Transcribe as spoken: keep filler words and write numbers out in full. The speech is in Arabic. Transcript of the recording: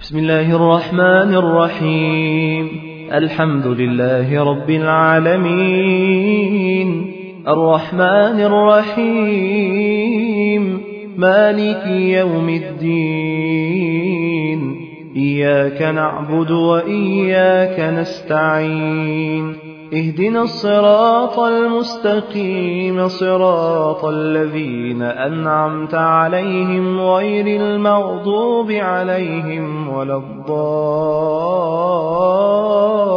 بسم الله الرحمن الرحيم. الحمد لله رب العالمين، الرحمن الرحيم، مالك يوم الدين. إياك نعبد وإياك نستعين، اهدنا الصراط المستقيم، صراط الذين أنعمت عليهم غير المغضوب عليهم ولا الضالين.